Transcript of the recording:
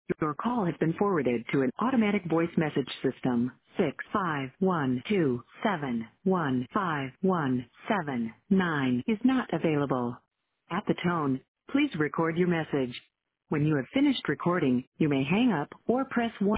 Your call has been forwarded to an automatic voice message system. 65127151799 is not available. At the tone, please record your message. When you have finished recording, you may hang up or press 1.